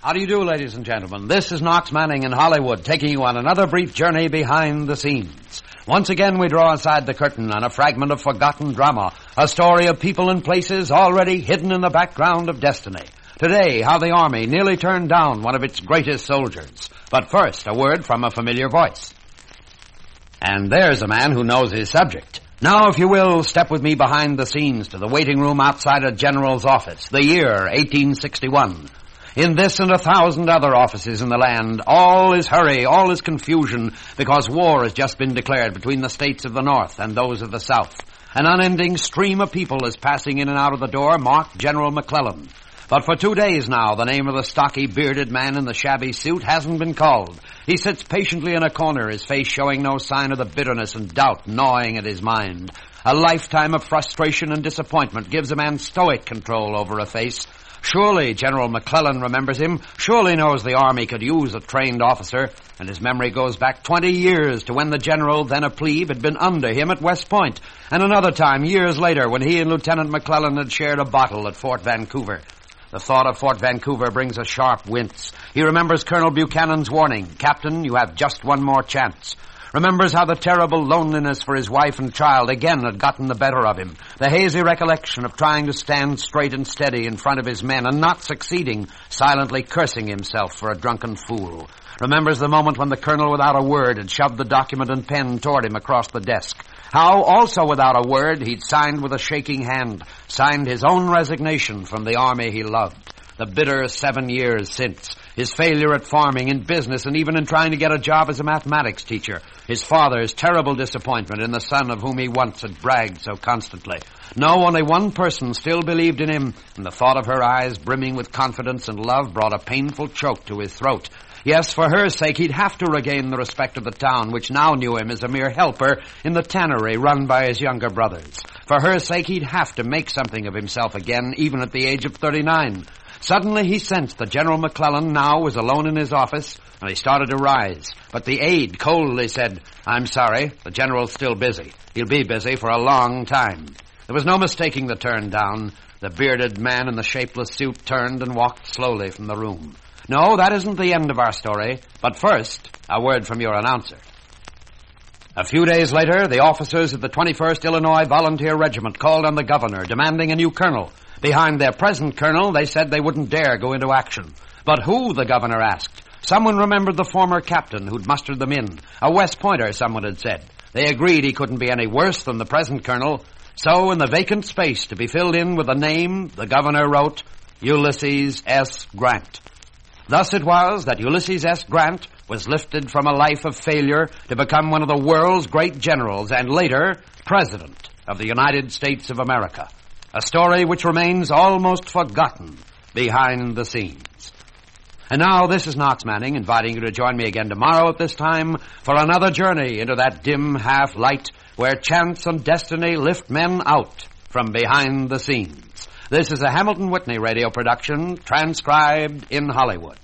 How do you do, ladies and gentlemen? This is Knox Manning in Hollywood, taking you on another brief journey behind the scenes. Once again, we draw aside the curtain on a fragment of forgotten drama, a story of people and places already hidden in the background of destiny. Today, how the Army nearly turned down one of its greatest soldiers. But first, a word from a familiar voice. And there's a man who knows his subject. Now, if you will, step with me behind the scenes to the waiting room outside a general's office, the year 1861. In this and 1,000 other offices in the land, all is hurry, all is confusion, because war has just been declared between the states of the North and those of the South. An unending stream of people is passing in and out of the door marked General McClellan. But for 2 days now, the name of the stocky, bearded man in the shabby suit hasn't been called. He sits patiently in a corner, his face showing no sign of the bitterness and doubt gnawing at his mind. A lifetime of frustration and disappointment gives a man stoic control over a face. Surely General McClellan remembers him, surely knows the Army could use a trained officer, and his memory goes back 20 years to when the general, then a plebe, had been under him at West Point, and another time, years later, when he and Lieutenant McClellan had shared a bottle at Fort Vancouver. The thought of Fort Vancouver brings a sharp wince. He remembers Colonel Buchanan's warning, "Captain, you have just one more chance." Remembers how the terrible loneliness for his wife and child again had gotten the better of him. The hazy recollection of trying to stand straight and steady in front of his men and not succeeding, silently cursing himself for a drunken fool. Remembers the moment when the colonel, without a word, had shoved the document and pen toward him across the desk. How, also without a word, he'd signed with a shaking hand, signed his own resignation from the Army he loved. The bitter 7 years since. His failure at farming, in business, and even in trying to get a job as a mathematics teacher. His father's terrible disappointment in the son of whom he once had bragged so constantly. No, only one person still believed in him, and the thought of her eyes brimming with confidence and love brought a painful choke to his throat. Yes, for her sake, he'd have to regain the respect of the town, which now knew him as a mere helper in the tannery run by his younger brothers. For her sake, he'd have to make something of himself again, even at the age of 39. Suddenly he sensed that General McClellan now was alone in his office, and he started to rise. But the aide coldly said, "I'm sorry, the general's still busy. He'll be busy for a long time." There was no mistaking the turn down. The bearded man in the shapeless suit turned and walked slowly from the room. No, that isn't the end of our story. But first, a word from your announcer. A few days later, the officers of the 21st Illinois Volunteer Regiment called on the governor, demanding a new colonel. Behind their present colonel, they said they wouldn't dare go into action. But who, the governor asked? Someone remembered the former captain who'd mustered them in. A West Pointer, someone had said. They agreed he couldn't be any worse than the present colonel. So, in the vacant space to be filled in with a name, the governor wrote, Ulysses S. Grant. Thus it was that Ulysses S. Grant was lifted from a life of failure to become one of the world's great generals and later, President of the United States of America. A story which remains almost forgotten behind the scenes. And now, this is Knox Manning, inviting you to join me again tomorrow at this time for another journey into that dim half-light where chance and destiny lift men out from behind the scenes. This is a Hamilton Whitney radio production, transcribed in Hollywood.